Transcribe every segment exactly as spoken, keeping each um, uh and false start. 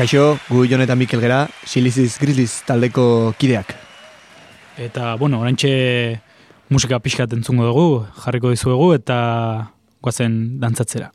Kaixo, gu Jon eta Mikel gera, Siliziz Grizzlies taldeko kideak. Eta, bueno, oraintxe musika pixkat entzungo dugu, jarriko dizuegu eta goazen dantzatzera.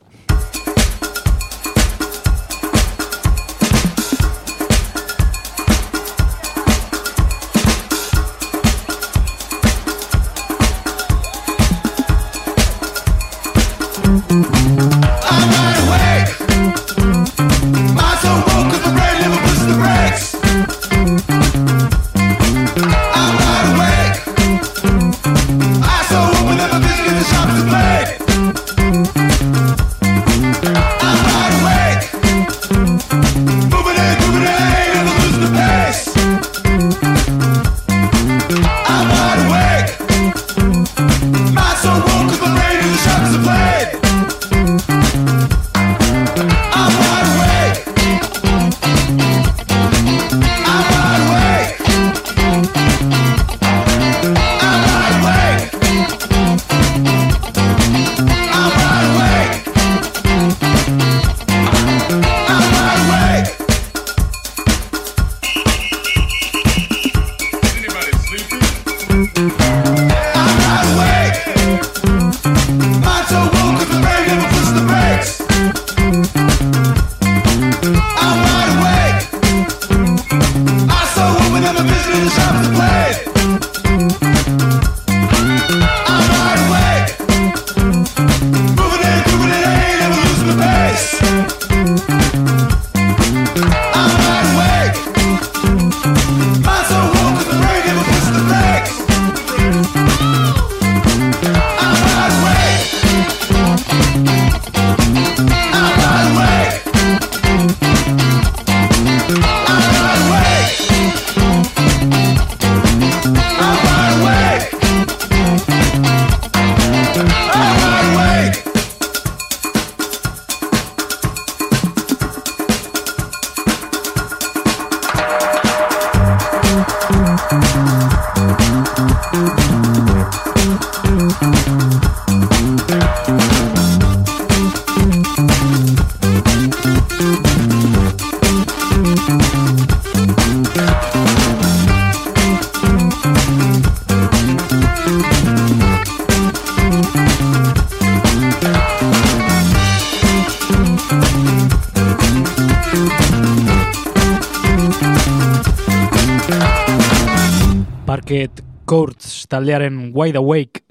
Parket Courts taldearen Wide Awake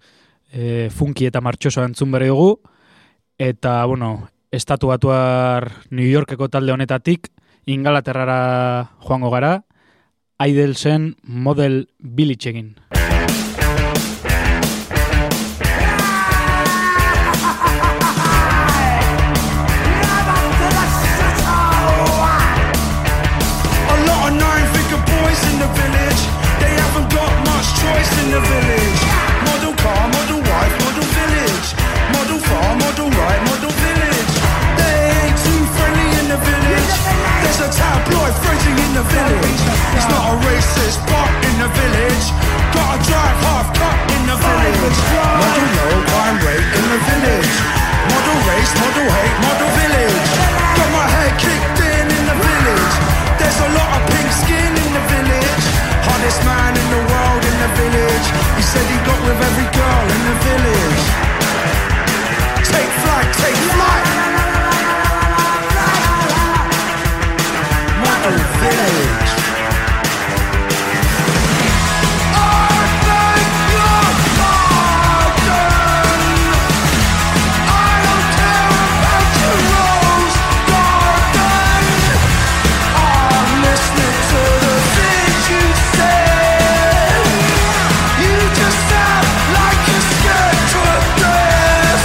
e, funky eta martxoso entzun berri dugu, eta, bueno, estatu batuar New Yorkeko talde honetatik Ingalaterrara joango gara, Idlesen Model Village egin. In the village, model car, model wife, model village, model farm, model right, model village. They ain't too friendly in the village. There's a tabloid phrasing in the village. It's not a racist part in the village. Gotta drive half cut in the village. Model low, crime rate in the village. Model race, model hate, model village. Got my head kicked in in the village. There's a lot of pink skin in the village. Hardest man in the world in the village. He said he got with every girl in the village. Take flight, take flight. Model village. I beg your pardon. I don't care about your rose garden. I'm listening to the things you say. You just sound like you're scared to death.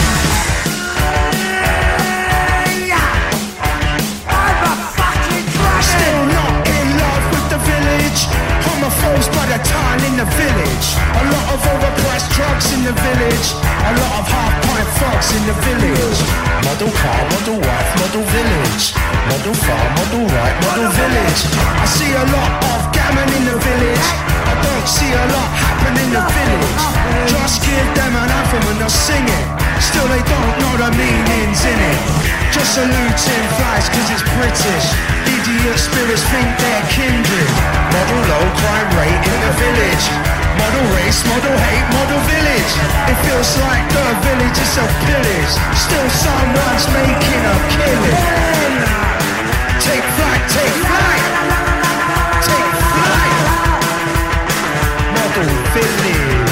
I'm a fucking dragon. Still not in love with the village. Homophobes by the ton in the village. A lot of overpriced drugs in the village. A lot of half-pint thugs in the village. Model car, model wife, model village. Model farm, model right, model village. I see a lot of gammon in the village. I don't see a lot happen in the village. Just give them an anthem and they'll sing it. Still they don't know the meanings in it. Just saluting flies cause it's British. idiot spirits think they're kindred. Model low crime rate in the village. Model race, model hate, model village. It feels like the village is so pillaged. Still someone's making a killing. Take flight, take flight. Take flight. Model village.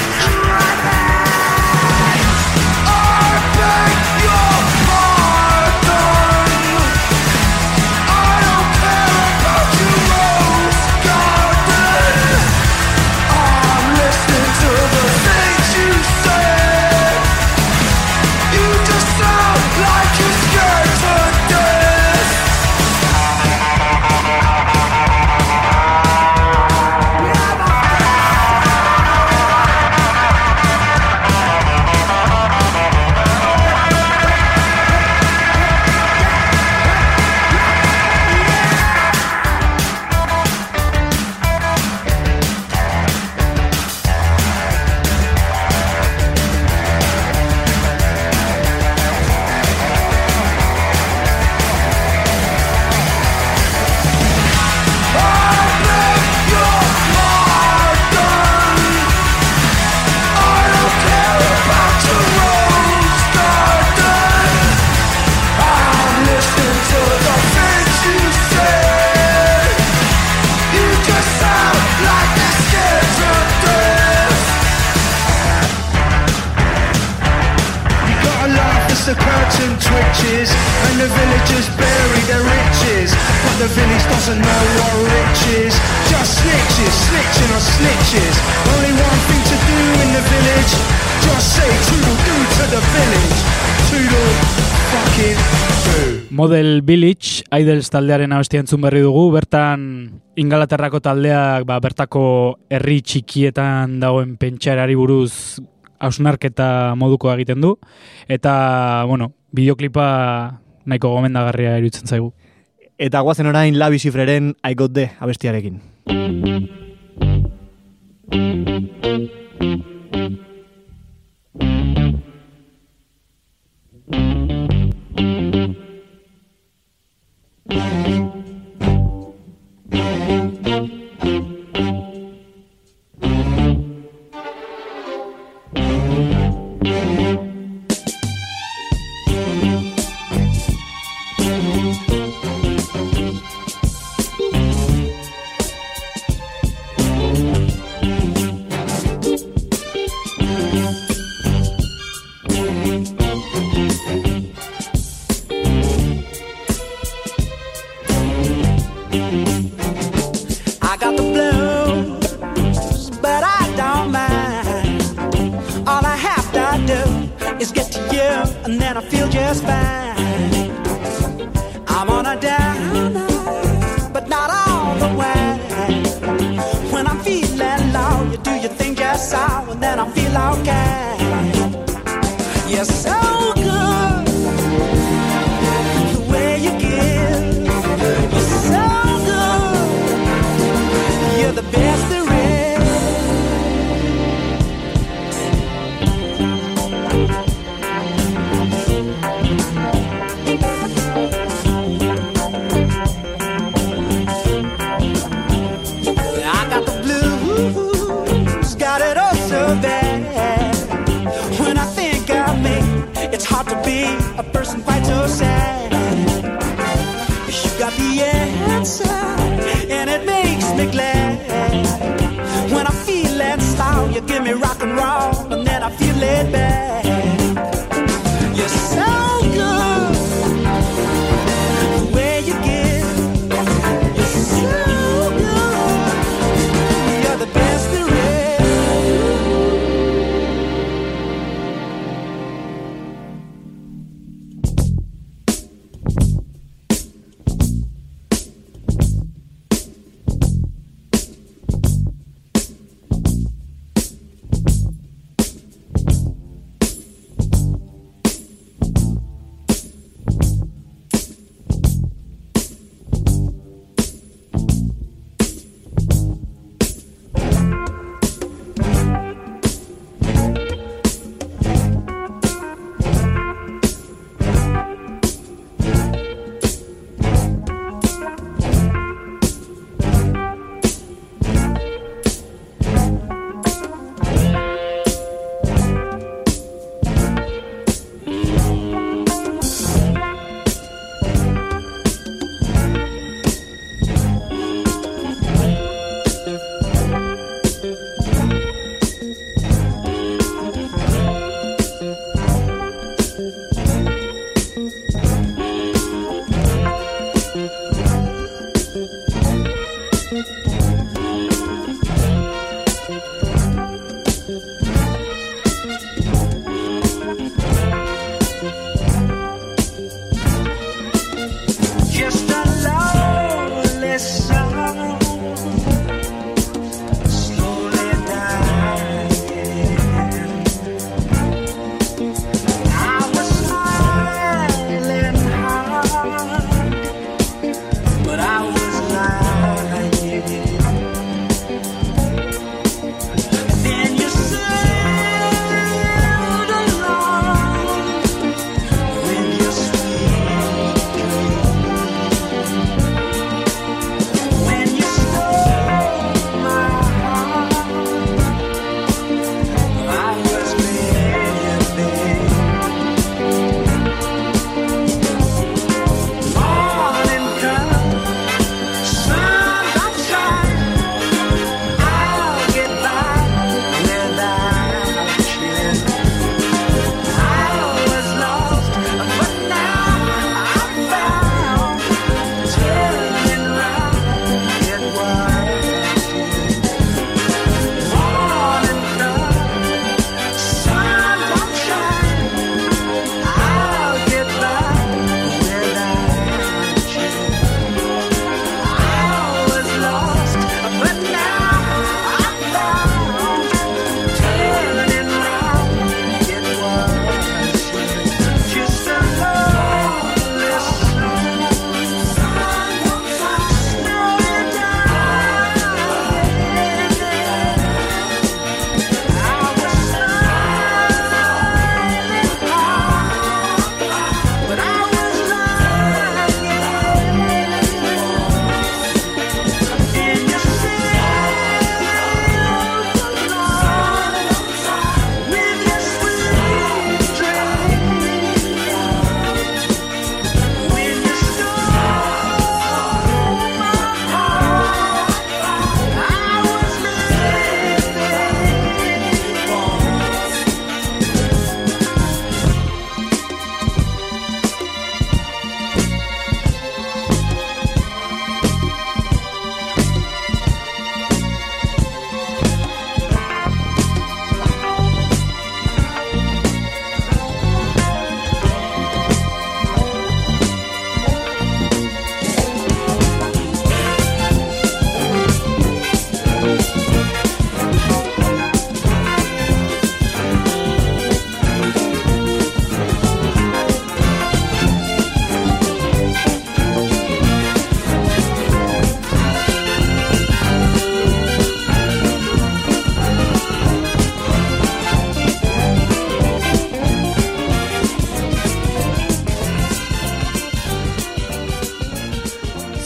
The curtain twitches and the villagers bury their riches, but the village doesn't know what rich is. Just snitches, snitching on snitches. Only one thing to do in the village, just say toodle-doo to the village. Toodle fucking doo. Model Village, Idols taldearen abestia entzun berri dugu. Bertan Ingalaterrako taldeak ba, bertako herri txikietan dagoen pentsarari buruz hausnarketa moduko egiten du, eta, bueno, bideoklipa nahiko gomendagarria iruditzen zaigu. Eta guazen orain Labi Zifreren I Got The abestiarekin.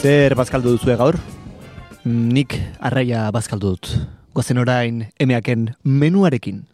Zer bazkaldu duzue gaur? Nik arraia bazkaldu dut. Goazen orain emeaken menuarekin.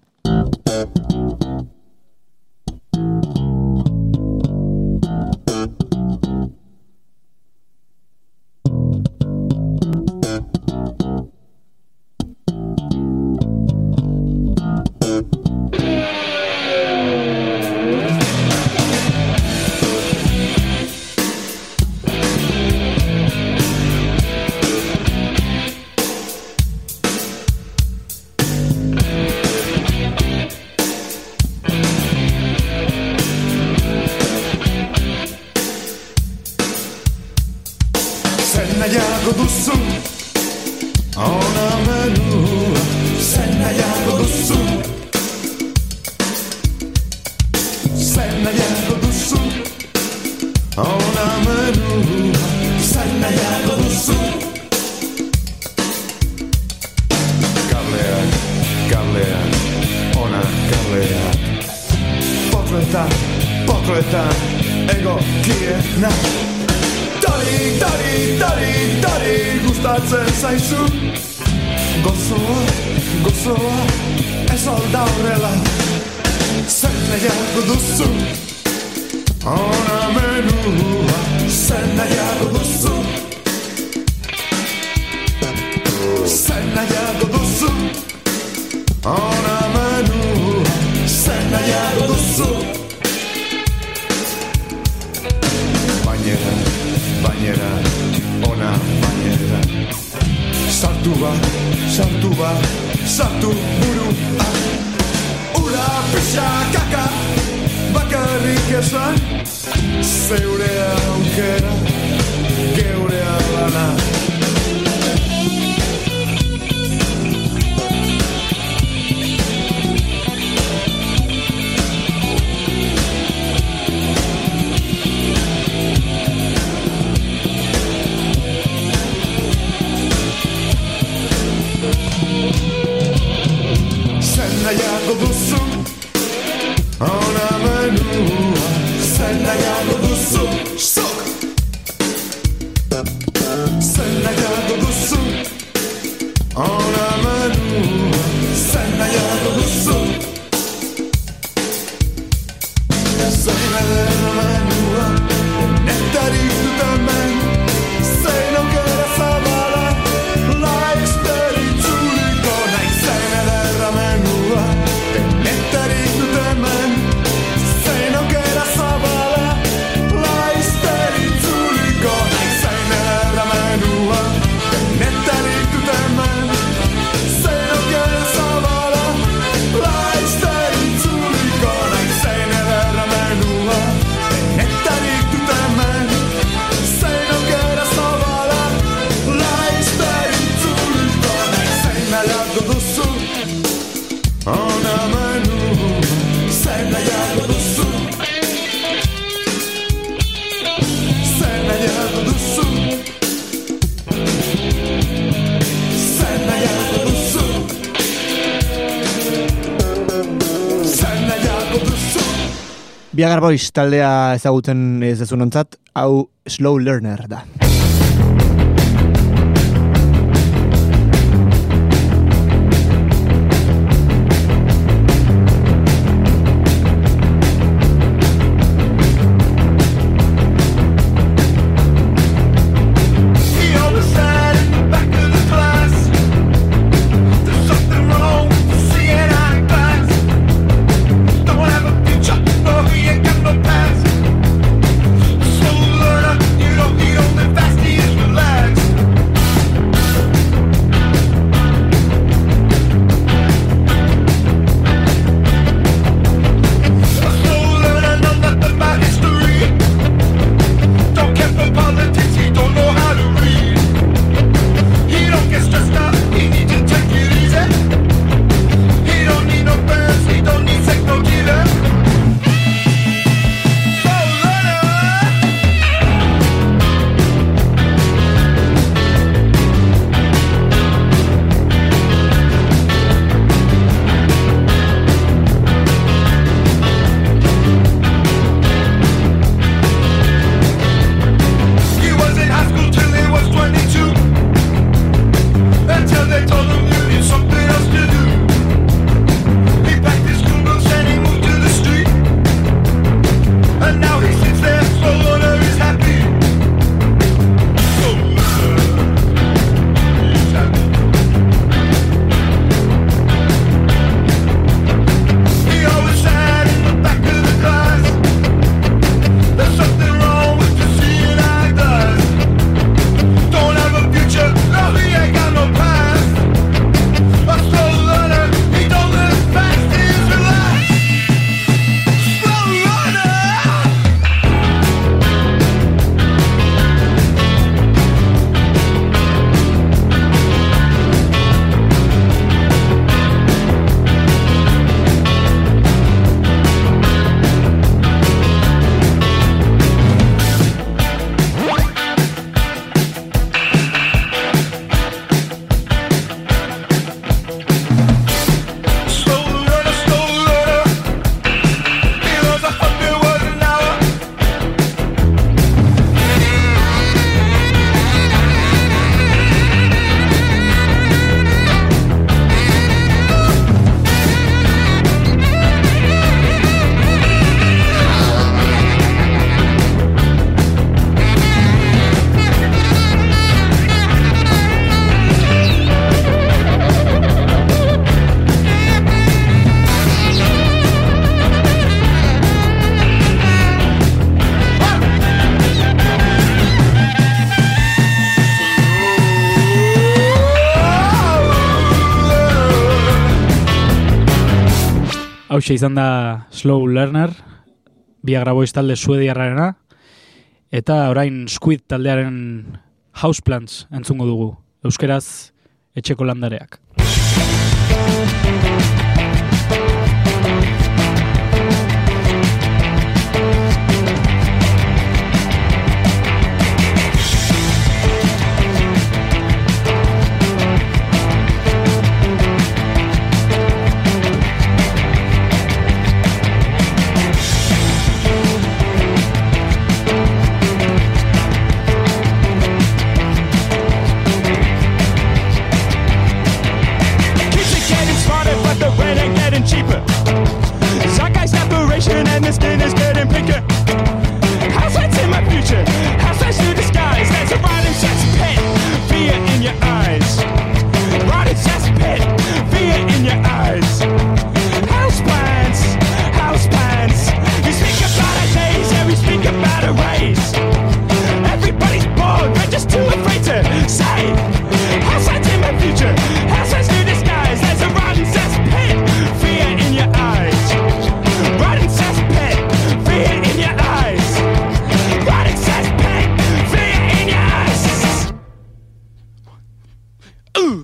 Biagar Boys taldea ezagutzen ez dezunontzat, hau Slow Learner da. You don't, you don't Hauxe izan da Slow Learner, Viagra Boys talde suediarrarena, eta orain Squid taldearen Houseplants entzungo dugu, euskeraz etxeko landareak. Cheaper. Zeitgeist separation and the skin is getting pinker. Housewives in my future, housewives through the skies. There's a rotting cesspit, fear in your eyes. Rotting cesspit, fear in your eyes. Houseplants, houseplants. You speak about our days and we speak about a race. Everybody's bored, we're just too afraid to say. Housewives in my future, housewives through the skies. There's a rotting cesspit. Fear in your eyes. Rotting cesspit. Fear in your eyes. Rotting cesspit. Fear in your eyes. Ooh.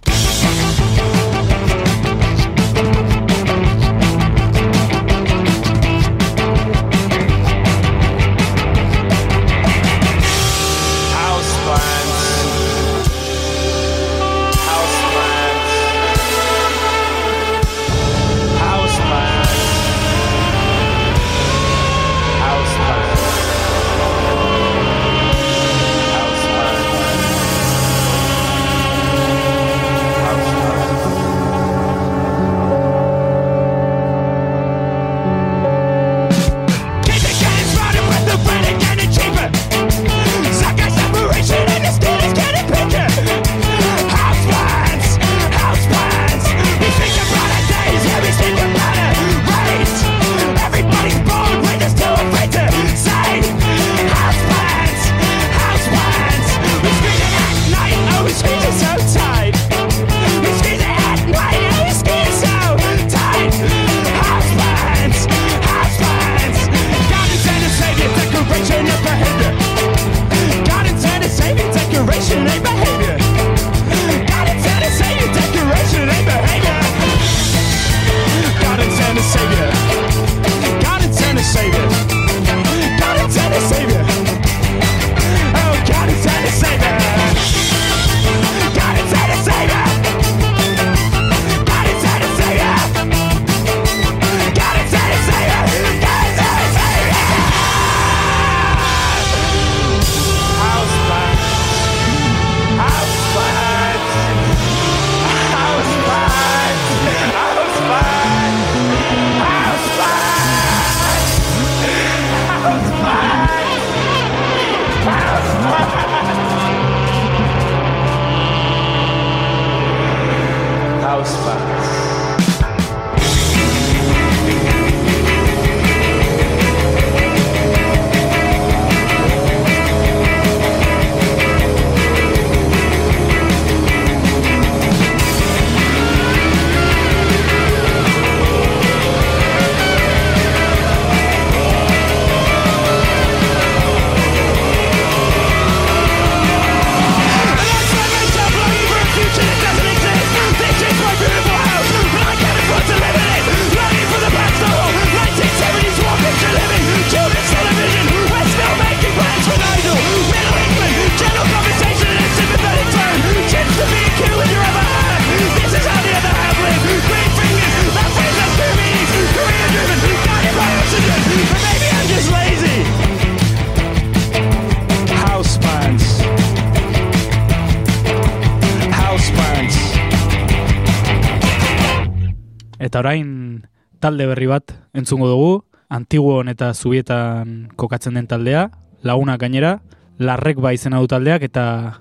Eta orain talde berri bat entzungo dugu, Antiguon eta Zubietan kokatzen den taldea, Lagunak gainera, Larrek ba izena du taldeak eta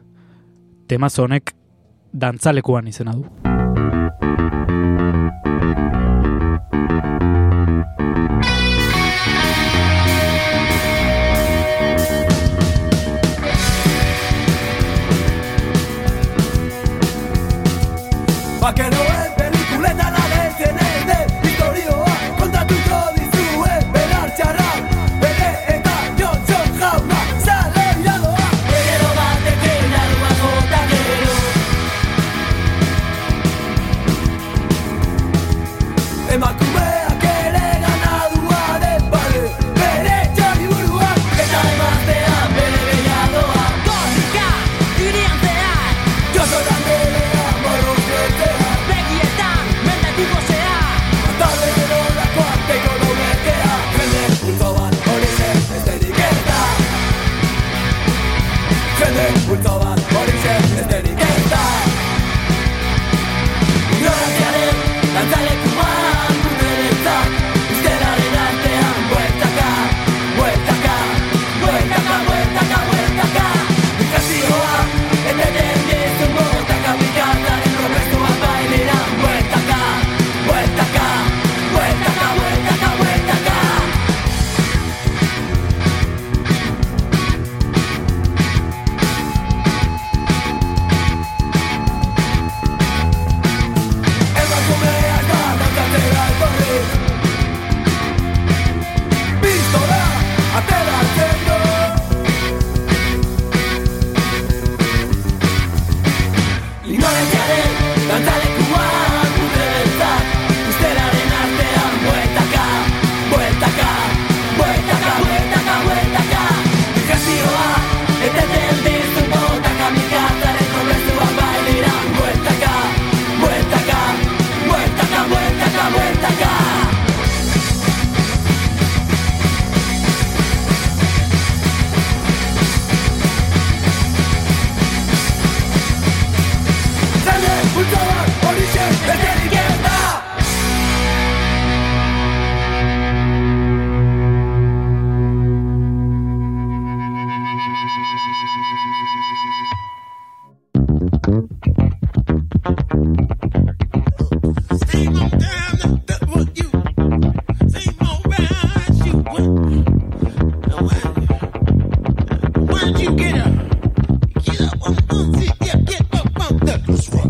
temazo honek Dantzalekuan izena du. Vaqueroen pelikuletan agertzen ez den historioa konta emakumeak ere ganadua den bale, bere txoriburuak eta emaztean bere behiadoa. Korrika, irian zehar, Josoran berea morruz betea, begietan, mendetik gozea. Atalde denolako arteko dobletea, jende bultzo bat hori zen besterik ez da. Jende bultzo bat hori zen besterik ez da. Ignoranziaren dantzalekuan guteretzat, ustelaren artean bueltaka, bueltaka, bueltaka, bueltaka, bueltaka. Ikazioa, eteten dizun botaka, bikataren probestuak baileran bueltaka, bueltaka, bueltaka, bueltaka, bueltaka. Emakumeak da dantzatzera etorri, pistola ateratzen du. Ignorantziaren dantzalekuan guterentzat, ustelaren artean bueltaka, bueltaka, bueltaka, bueltaka, bueltaka. Ikazioa, eteten dizun botaka, mikataren progresuak baileran bueltaka, bueltaka, bueltaka, bueltaka, bueltaka. Jende bultzo bat horixe besterik ez da. Stay on down, that's what you. Stay on round, you. Where'd you get up? Get up on the yeah, get up on the. That's right.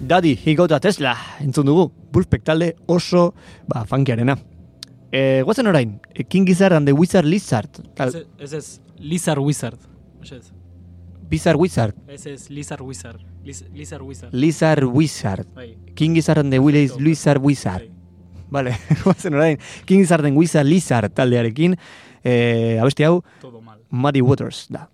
Daddy, he got a Tesla, entzun dugu, Wolfpack talde oso, ba, funkiarena. E, guazen orain, King Gizzard and the Wizard Lizard. Tal, Ez ez, ez Lizard Wizard. Ez Bizarre Wizard, ez, ez Lizard Wizard. Liz, Lizard Wizard. Lizard Wizard. Bai. King Gizzard and the Willis Lizard Wizard. Bai. Vale, guazen orain, King Gizzard and Wizard Lizard taldearekin, e, abesti hau, Todo mal. Muddy Waters da.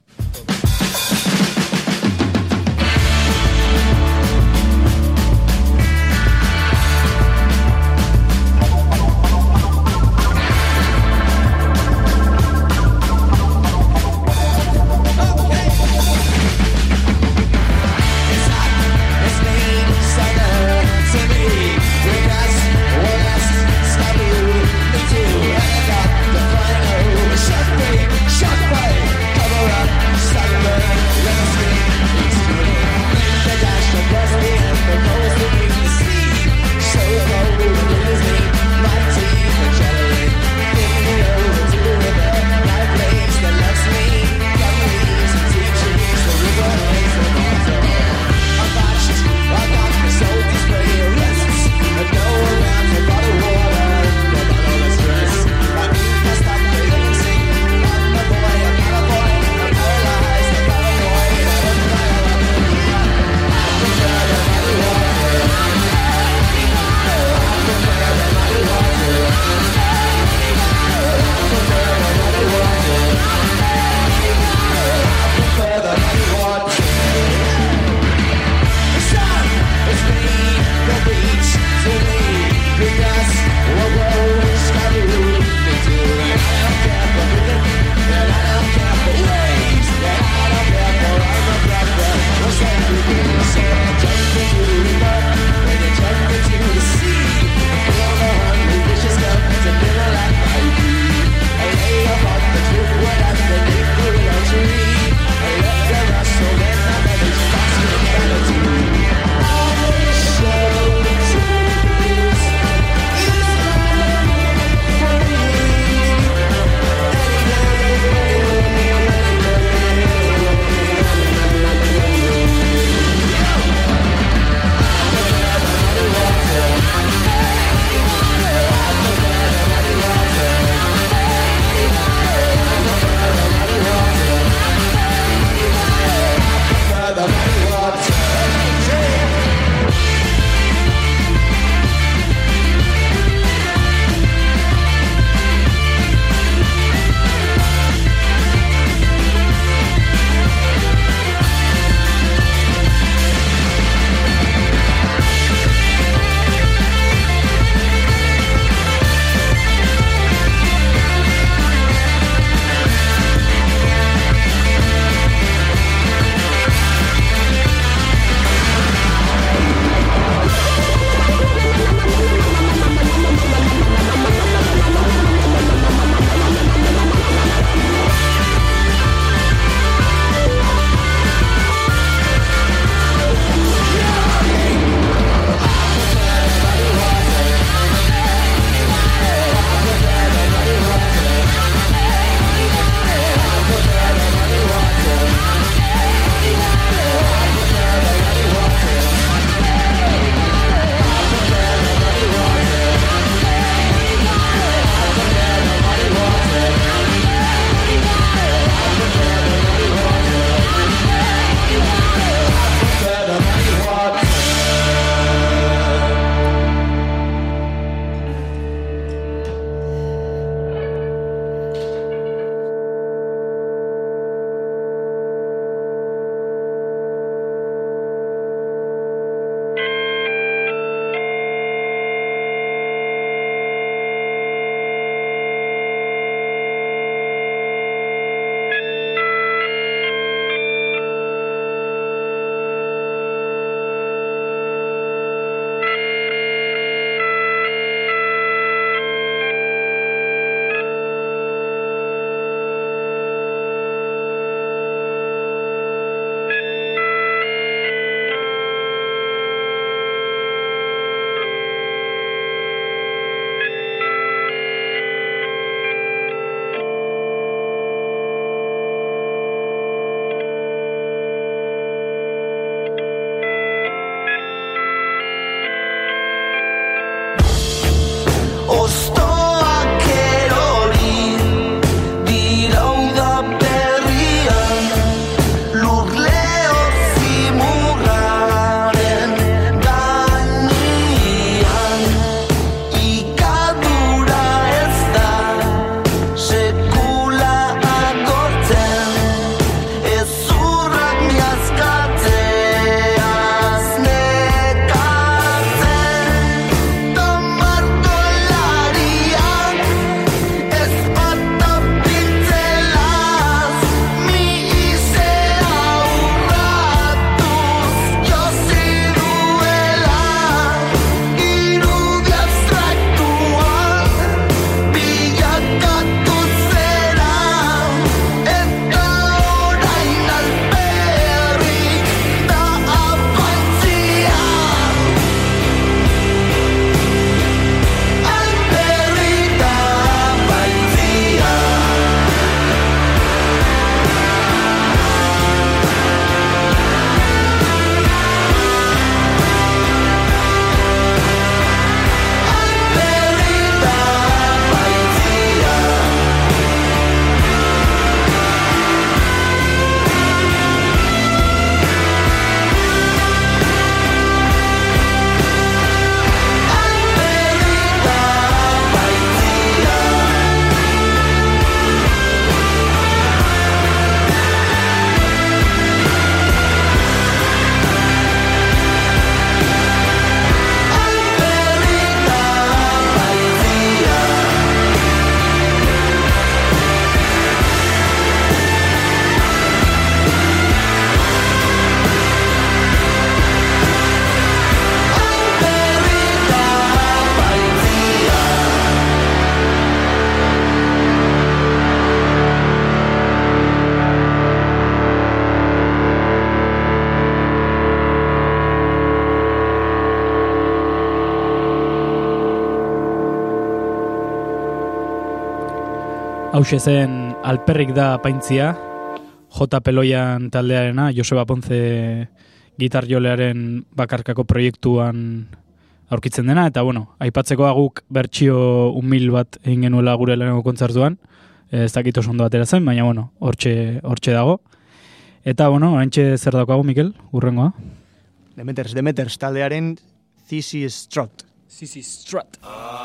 Hauxe zen Alperrik da paintzia, J. Peloian taldearena, Joseba Ponce gitar jolearen bakarkako proiektuan aurkitzen dena, eta bueno, aipatzeko guk bertsio umil bat egin genuela gure lehenengo kontzertuan, ez dakit oso ondo atera zen, baina bueno, hortxe, hortxe dago. Eta bueno, oraintxe zer daukagu, Mikel, urrengoa? Demeters, Demeters taldearen Zizi Strut. Zizi Strut.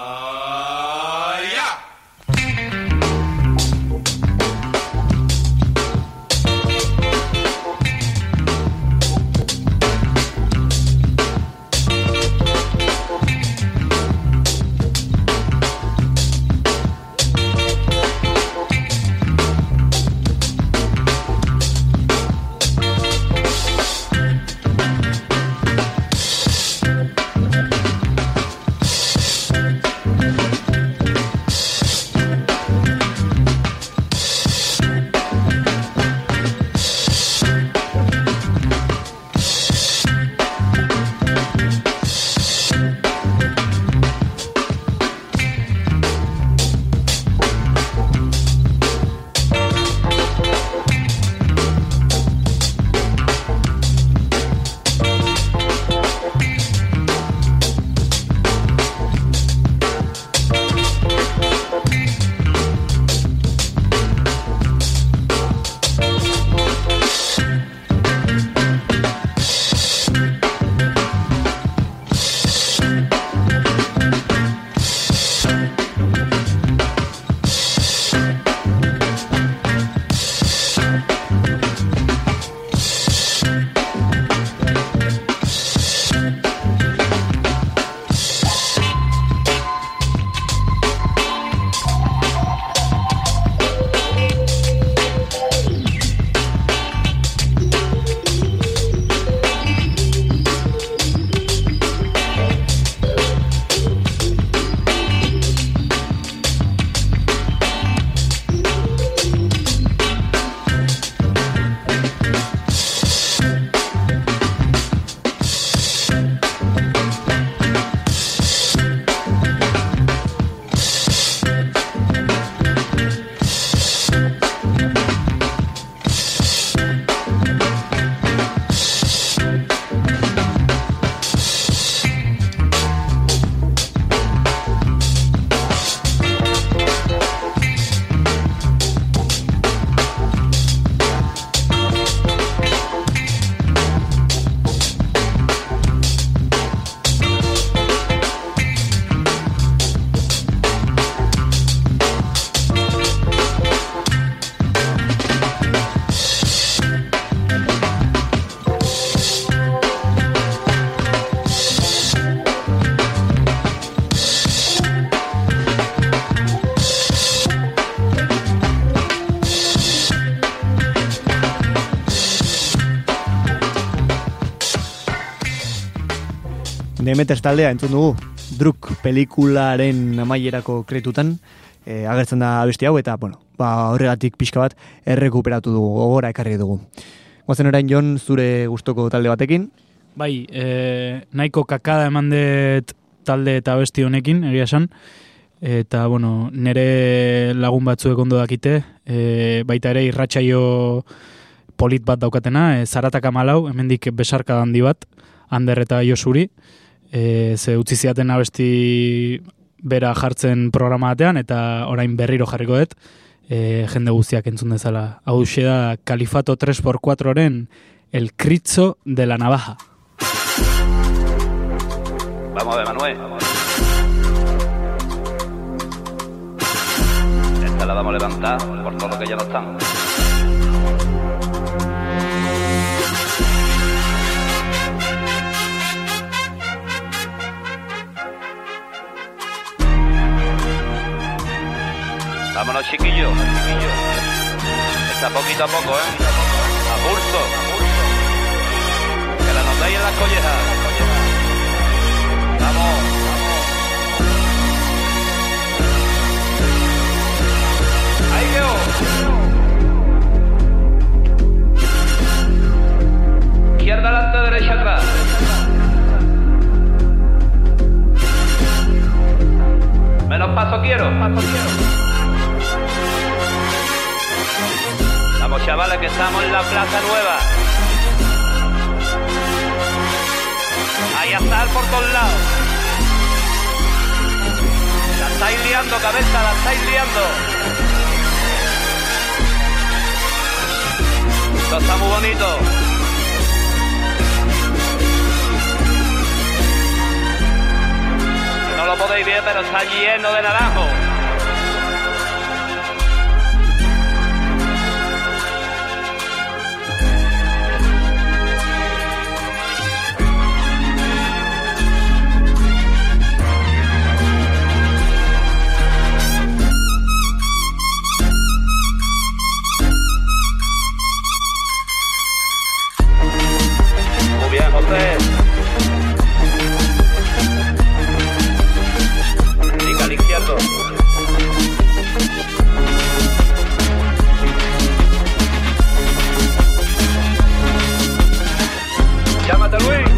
Demeters taldea entzun dugu, Druk pelikularen amaierako kretutan, e, agertzen da abesti hau, eta bueno, ba, horregatik pixka bat errekuperatu dugu, gogora ekarri dugu. Goazen orain, Jon, zure gustoko talde batekin? Bai, e, nahiko kakada eman dut talde eta abesti honekin, egia esan, eta bueno, nire lagun batzuek ondo dakite, e, baita ere irratsaio polit bat daukatena, e, Zarataka Malau, hemendik besarka handi bat, Ander eta Josuri, e, ze utzi ziaten abesti bera jartzen programa batean, eta orain berriro jarriko dut, e, jende guztiak entzun dezala. Hau da Califato tres por cuatro-ren El Critzo de la Navaja. Vamos a ver, Manuel. Esta la vamos a levantar por todo lo que ya no están. Vámonos, chiquillos. Está poquito a poco, ¿eh? A pulso. Que la notáis en las collejas. Vamos. Ahí quedó. Izquierda adelante, derecha atrás. Menos paso quiero, paso quiero. nueva. Ahí a estar por todos lados. La estáis liando, cabeza, la estáis liando. Esto está muy bonito. No lo podéis ver, pero está lleno de naranjo. Muy bien, José. Pica al izquierdo. Llámate, Luis.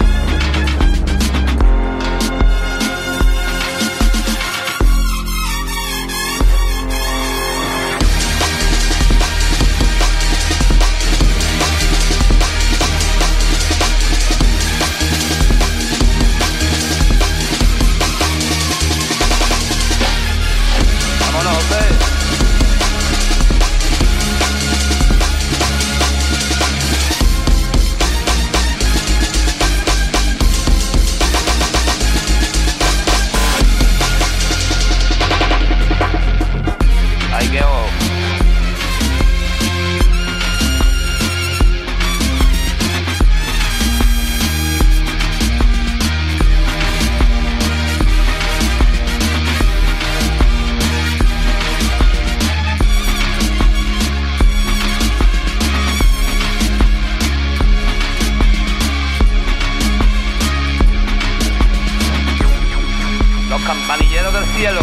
Vámonos, José. Ahí quedó. Los campanilleros del cielo.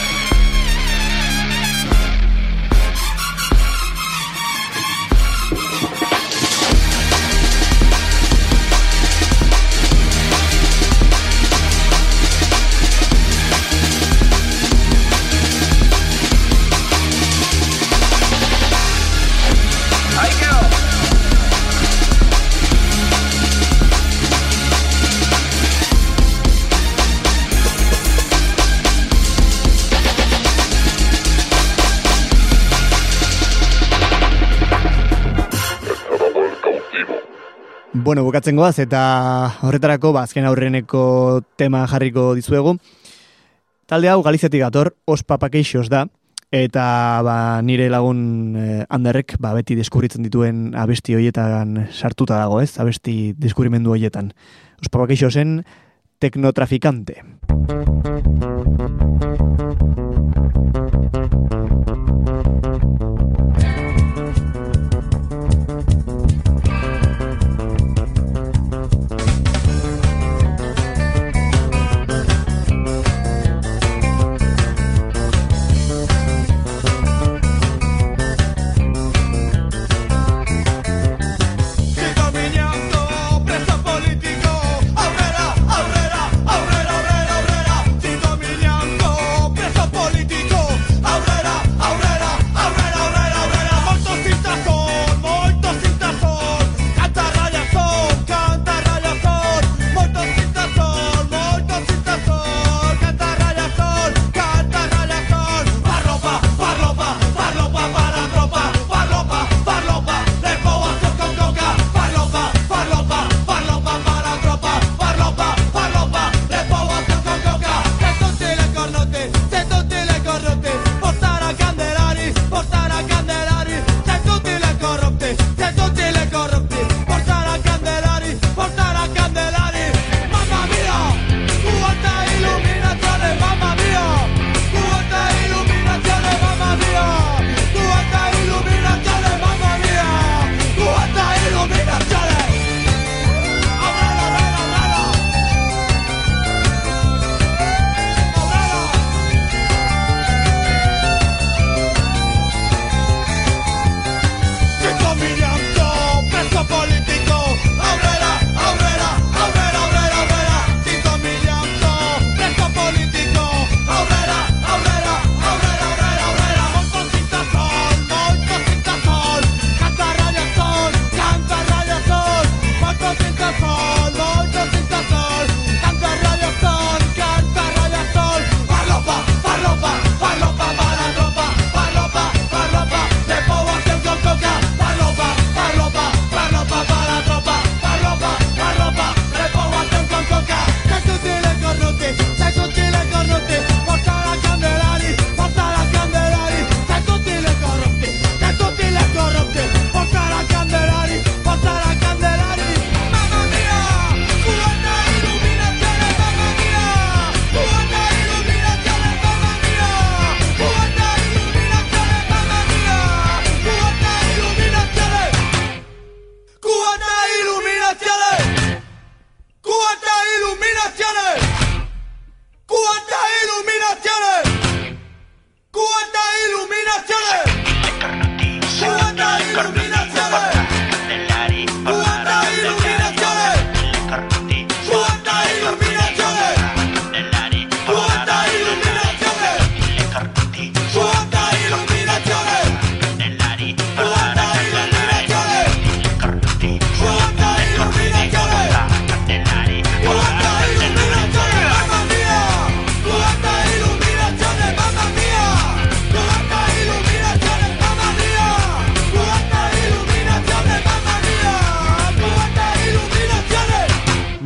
Ahí quedó. Bueno, bukatzen goaz, eta horretarako, ba, azken aurreneko tema jarriko dizuegu. Talde hau Galiziatik dator, Os Papakeixos da, eta ba, nire lagun eh, Anderrek ba, beti deskubritzen dituen abesti hoietan sartuta dago, ez? Abesti deskubrimendu hoietan. Os Papakeixosen Tecnotraficante. Sigo viñando, preso político. Aurrera, aurrera, aurrera, aurrera, aurrera. Sigo viñando.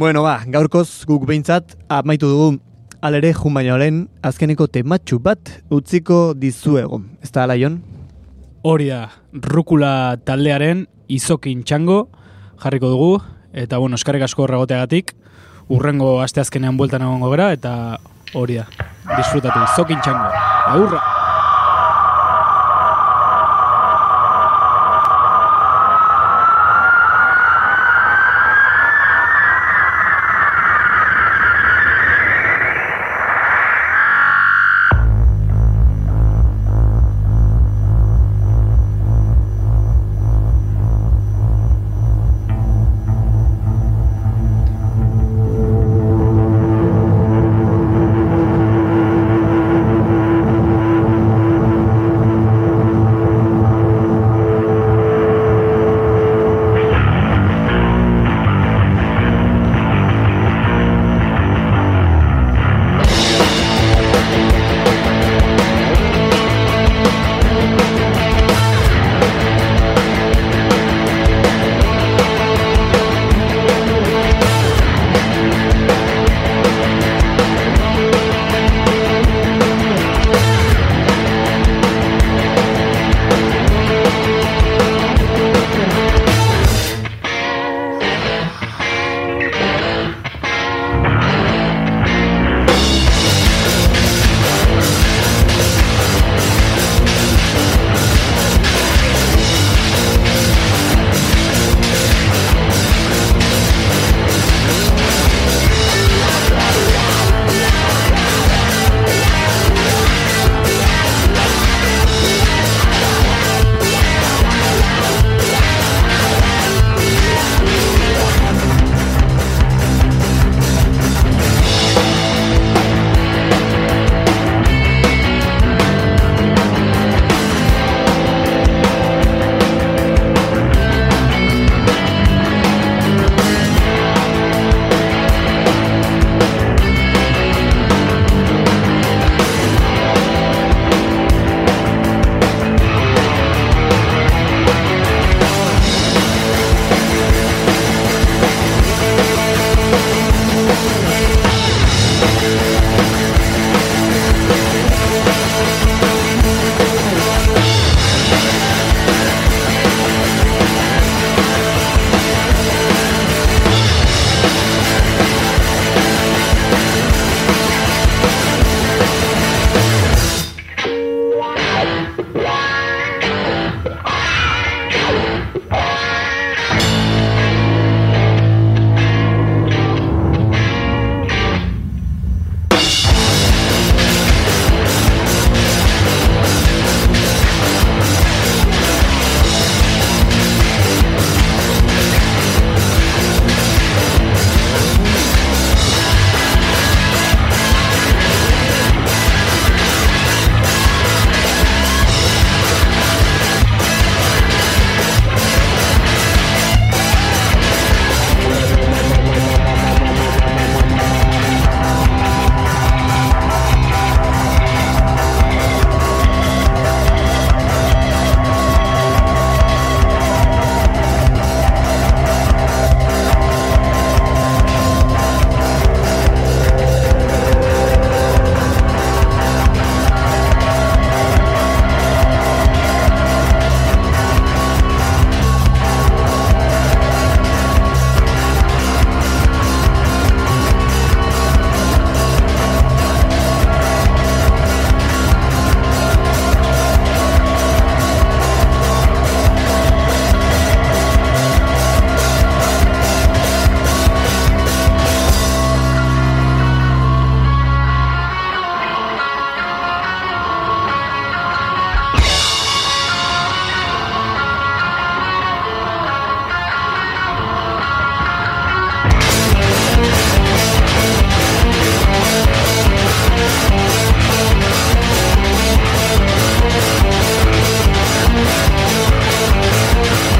Bueno, ba, gaurkoz guk behintzat amaitu dugu alere jun baina olen azkeneko tematxu bat utziko dizuego. Ez da, Laion? Hori da, Rukula taldearen Izokin txango jarriko dugu, eta bueno, eskarrik asko horregoteagatik, urrengo asteazkenean bueltan egongo gara, eta hori da, disfrutatu, Izokin txango. Aurra!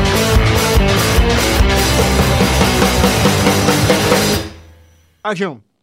Action.